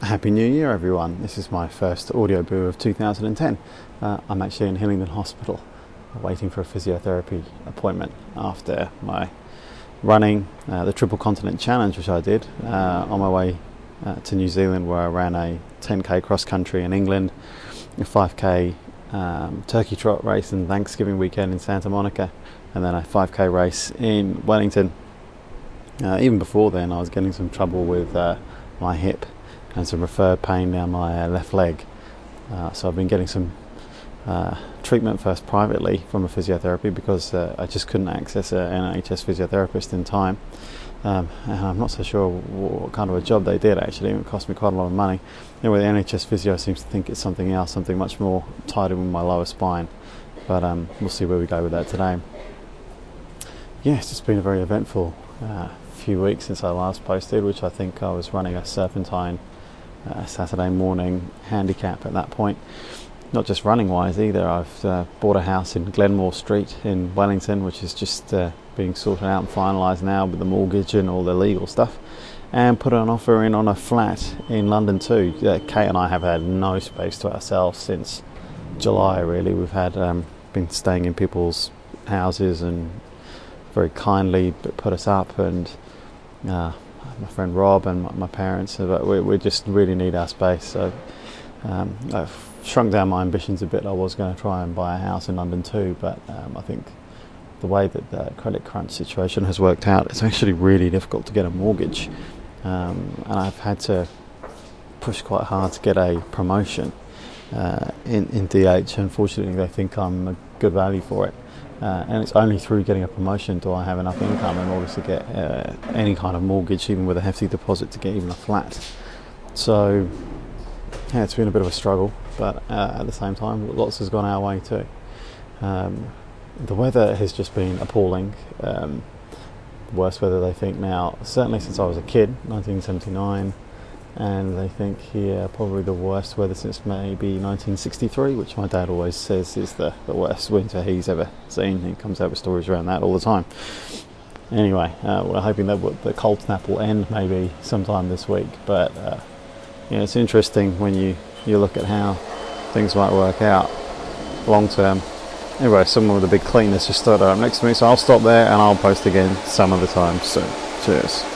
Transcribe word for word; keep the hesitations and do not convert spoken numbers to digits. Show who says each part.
Speaker 1: Happy New Year, everyone. This is my first audio boo of two thousand ten. Uh, I'm actually in Hillingdon Hospital waiting for a physiotherapy appointment after my running uh, the Triple Continent Challenge, which I did uh, on my way uh, to New Zealand, where I ran a ten K cross country in England, a five K um, turkey trot race in Thanksgiving weekend in Santa Monica, and then a five K race in Wellington. Uh, even before then, I was getting some trouble with uh, my hip and some referred pain down my uh, left leg. Uh, so I've been getting some uh, treatment first privately from a physiotherapy because uh, I just couldn't access an N H S physiotherapist in time. Um, and I'm not so sure what kind of a job they did actually. It cost me quite a lot of money. Anyway, the N H S physio seems to think it's something else, something much more tied in with my lower spine. But um, we'll see where we go with that today. Yes, it's been a very eventful uh, few weeks since I last posted, which I think I was running a serpentine Uh, Saturday morning handicap at that point. Not just running wise either. I've uh, bought a house in Glenmore Street in Wellington, which is just uh, being sorted out and finalised now with the mortgage and all the legal stuff, and put an offer in on a flat in London too. uh, Kate and I have had no space to ourselves since July really. We've had um, been staying in people's houses and very kindly put us up, and uh, my friend Rob and my parents, but we, we just really need our space. So um, I've shrunk down my ambitions a bit. I was going to try and buy a house in London too, but um, I think the way that the credit crunch situation has worked out, it's actually really difficult to get a mortgage, um, and I've had to push quite hard to get a promotion uh, in, in D H. Unfortunately, they think I'm a good value for it. Uh, and it's only through getting a promotion do I have enough income in order to get uh, any kind of mortgage, even with a hefty deposit, to get even a flat. So, yeah, it's been a bit of a struggle, but uh, at the same time, lots has gone our way too. Um, the weather has just been appalling. Um, worst weather they think now, certainly since I was a kid, nineteen seventy-nine, and they think here probably the worst weather since maybe nineteen sixty-three, which my dad always says is the, the worst winter he's ever seen. He comes out with stories around that all the time. Anyway, uh, we're hoping that the cold snap will end maybe sometime this week, but uh, yeah, it's interesting when you, you look at how things might work out long term. Anyway, someone with a big cleaners just started up next to me, so I'll stop there and I'll post again some other time soon. Cheers.